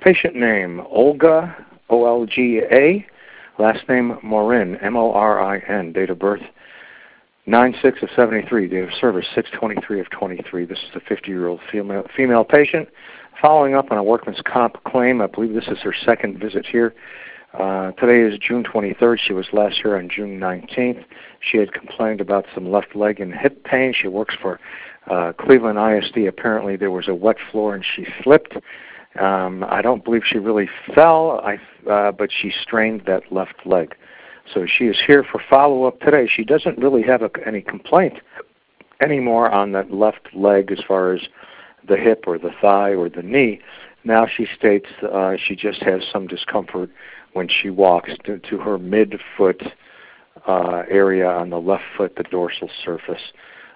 Patient name, Olga, O-L-G-A. Last name, Morin, M-O-R-I-N. Date of birth, 9/6 of 73. Date of service, 6/23 of 23. This is a 50-year-old female patient. Following up on a workman's comp claim, I believe this is her second visit here. Today is June 23rd. She was last here on June 19th. She had complained about some left leg and hip pain. She works for Cleveland ISD. Apparently there was a wet floor and she slipped. I don't believe she really fell, but she strained that left leg. So she is here for follow-up today. She doesn't really have any complaint anymore on that left leg as far as the hip or the thigh or the knee. Now she states she just has some discomfort when she walks to her mid-foot area on the left foot, the dorsal surface.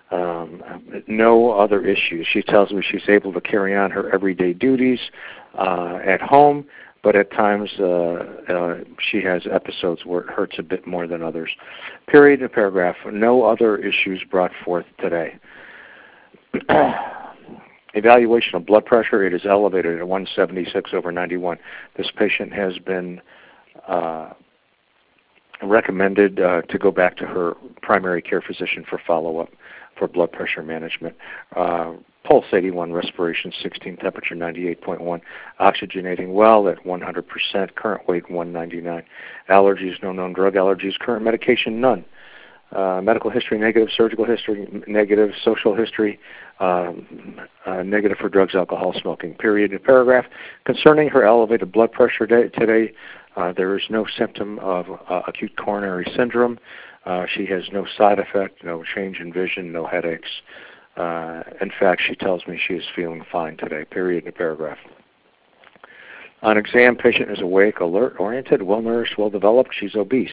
No other issues. She tells me she's able to carry on her everyday duties at home, but at times she has episodes where it hurts a bit more than others. Period and paragraph. No other issues brought forth today. Evaluation of blood pressure. It is elevated at 176/91. This patient has been recommended to go back to her primary care physician for follow-up for blood pressure management. Pulse 81, respiration 16, temperature 98.1, oxygenating well at 100%, current weight 199. Allergies, no known drug allergies, current medication none. Medical history negative, surgical history negative, social history negative for drugs, alcohol, smoking. Period. In paragraph. Concerning her elevated blood pressure today, there is no symptom of acute coronary syndrome. She has no side effect, no change in vision, no headaches. In fact, she tells me she is feeling fine today. Period. In paragraph. On exam, patient is awake, alert, oriented, well-nourished, well-developed. She's obese.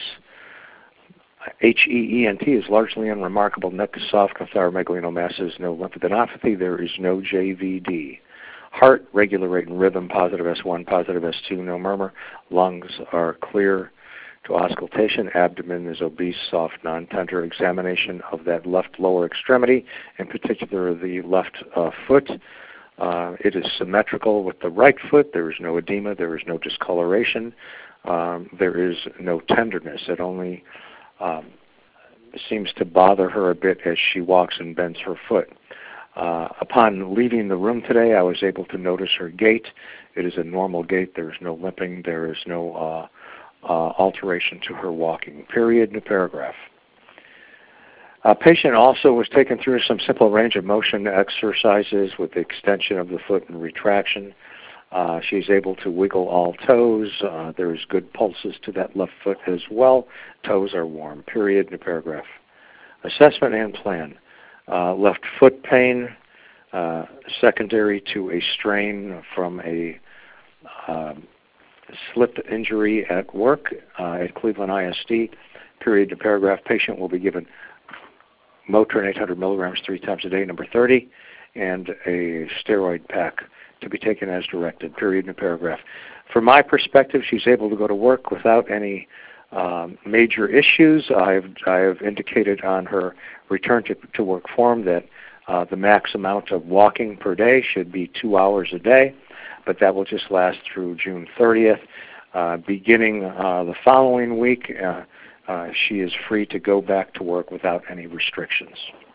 HEENT is largely unremarkable. Neck is soft, no thyromegalinomasses, no lymphadenopathy. There is no JVD. Heart, regular rate and rhythm, positive S1, positive S2, no murmur. Lungs are clear to auscultation. Abdomen is obese, soft, non-tender. Examination of that left lower extremity, in particular the left foot. It is symmetrical with the right foot. There is no edema. There is no discoloration. There is no tenderness. It only seems to bother her a bit as she walks and bends her foot. Upon leaving the room today, I was able to notice her gait. It is a normal gait. There is no limping. There is no alteration to her walking. Period. In a paragraph. A patient also was taken through some simple range of motion exercises with the extension of the foot and retraction. She's able to wiggle all toes. There's good pulses to that left foot as well. Toes are warm. Period. In a paragraph. Assessment and plan. Left foot pain, secondary to a strain from a slip injury at work at Cleveland ISD. Period. In a paragraph. Patient will be given Motrin 800 milligrams 3 times a day, number 30, and a steroid pack to be taken as directed. Period. In a paragraph. From my perspective, she's able to go to work without any major issues. I have indicated on her return to work form that the max amount of walking per day should be 2 hours a day, but that will just last through June 30th. Beginning the following week, she is free to go back to work without any restrictions.